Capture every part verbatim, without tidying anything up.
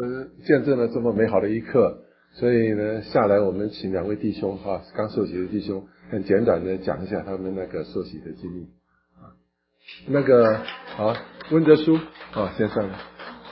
见证了这么美好的一刻，所以呢，下来我们请两位弟兄哈，刚受洗的弟兄，很简短的讲一下他们那个受洗的经历。那个好，温德书啊，先上来。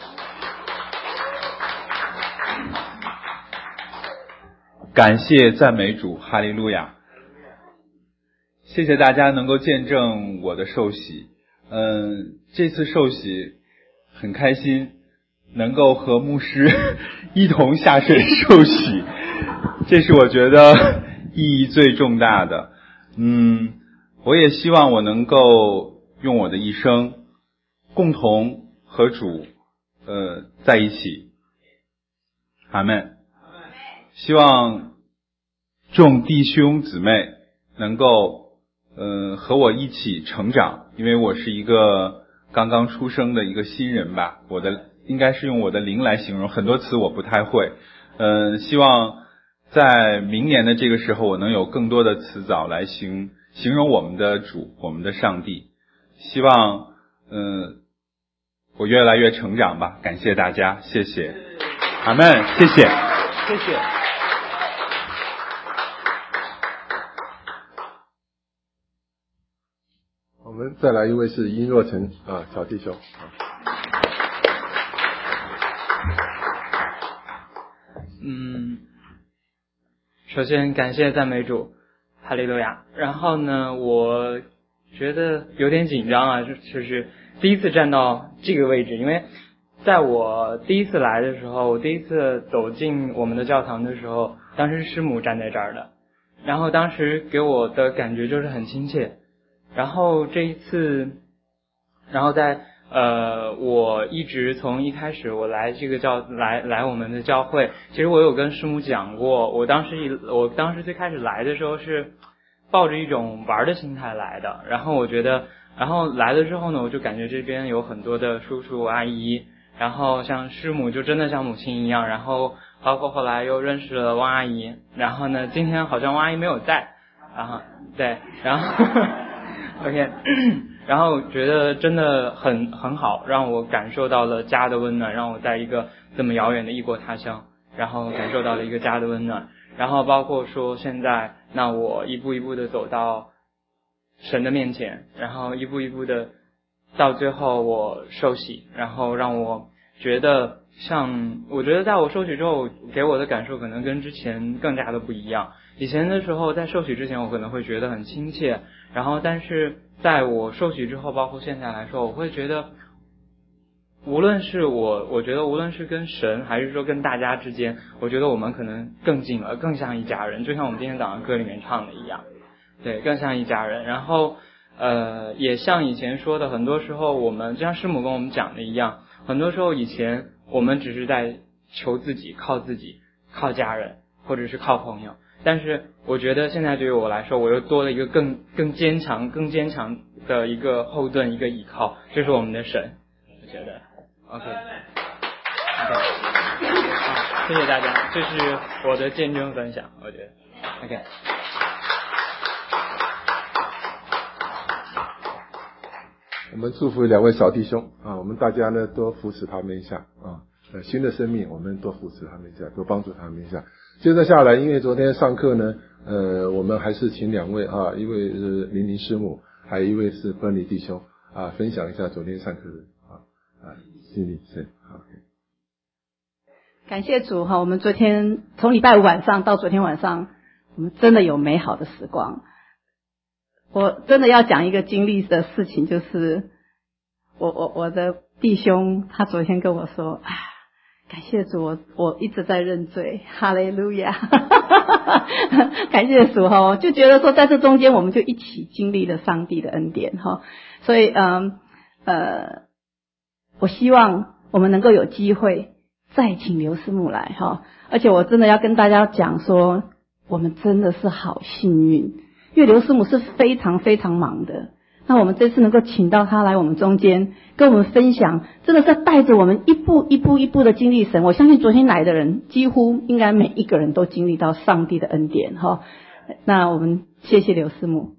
感谢赞美主，哈利路亚！谢谢大家能够见证我的受洗。嗯，这次受洗很开心，能够和牧师一同下水受洗，这是我觉得意义最重大的。嗯，我也希望我能够用我的一生共同和主呃在一起。阿们。希望众弟兄姊妹能够呃和我一起成长，因为我是一个刚刚出生的一个新人吧，我的应该是用我的灵来形容，很多词我不太会。呃希望在明年的这个时候，我能有更多的词藻来形形容我们的主，我们的上帝。希望嗯、呃、我越来越成长吧，感谢大家，谢谢。阿们，谢谢，谢谢。 我们再来一位是殷若晨啊，小弟兄。 嗯，首先感谢赞美主，哈利路亚。然后呢，我觉得有点紧张啊，就是第一次站到这个位置，因为在我第一次来的时候，我第一次走进我们的教堂的时候，当时师母站在这儿的，然后当时给我的感觉就是很亲切。然后这一次，然后在呃，我一直从一开始我来这个教来来我们的教会，其实我有跟师母讲过，我当时一我当时最开始来的时候是抱着一种玩的心态来的，然后我觉得，然后来了之后呢，我就感觉这边有很多的叔叔阿姨，然后像师母就真的像母亲一样，然后包括后来又认识了汪阿姨，然后呢，今天好像汪阿姨没有在，然后对，然后OK 然后觉得真的很很好，让我感受到了家的温暖，让我在一个这么遥远的异国他乡，然后感受到了一个家的温暖，然后包括说现在那我一步一步的走到神的面前，然后一步一步的到最后我受洗，然后让我觉得像我觉得在我受洗之后给我的感受可能跟之前更加的不一样。以前的时候在受洗之前我可能会觉得很亲切，然后但是在我受洗之后，包括现在来说，我会觉得无论是我我觉得无论是跟神还是说跟大家之间，我觉得我们可能更近了，更像一家人，就像我们今天早上歌里面唱的一样，对，更像一家人。然后呃也像以前说的，很多时候我们就像师母跟我们讲的一样，很多时候以前我们只是在求自己，靠自己，靠家人或者是靠朋友，但是我觉得现在对于我来说，我又多了一个更更坚强更坚强的一个后盾，一个依靠，就是我们的神。我觉得 OK OK 好，谢谢大家，这是我的见证分享，我觉得 OK。 我们祝福两位小弟兄啊，我们大家呢多扶持他们一下啊，呃，新的生命我们多扶持他们一下，多帮助他们一下。接着下来，因为昨天上课呢，呃，我们还是请两位啊，一位是林林师母，还有一位是芬尼弟兄啊，分享一下昨天上课的啊啊心理是好。 感谢主哈，我们昨天从礼拜五晚上到昨天晚上，我们真的有美好的时光。我真的要讲一个经历的事情，就是我我我的弟兄他昨天跟我说，啊，感谢主，我我一直在认罪，哈利路亚，感谢主哈，就觉得说在这中间我们就一起经历了上帝的恩典哈，所以嗯呃，我希望我们能够有机会再请刘师母来哈，而且我真的要跟大家讲说，我们真的是好幸运。因为刘师母是非常非常忙的，那我们这次能够请到她来我们中间跟我们分享，真的是带着我们一步一步一步的经历神。我相信昨天来的人几乎应该每一个人都经历到上帝的恩典哈。那我们谢谢刘师母。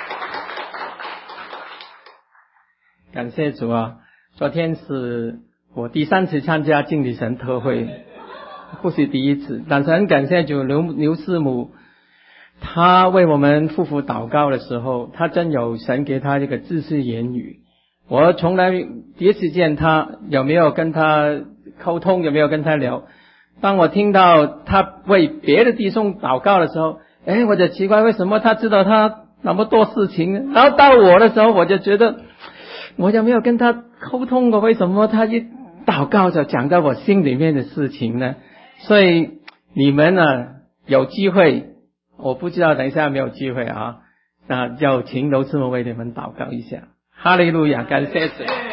感谢主啊！昨天是我第三次参加敬礼神特会，不是第一次，但是很感谢主刘刘师母，他为我们夫妇祷告的时候，他真有神给他这个知识言语。我从来第一次见他，有没有跟他沟通，有没有跟他聊？当我听到他为别的弟兄祷告的时候，哎，我就奇怪为什么他知道他那么多事情，然后到我的时候，我就觉得我有没有跟他沟通过？为什么他一祷告就讲到我心里面的事情呢？所以你们呢有机会，我不知道等一下有没有机会啊，那就请刘师母为你们祷告一下。哈利路亚，感谢主。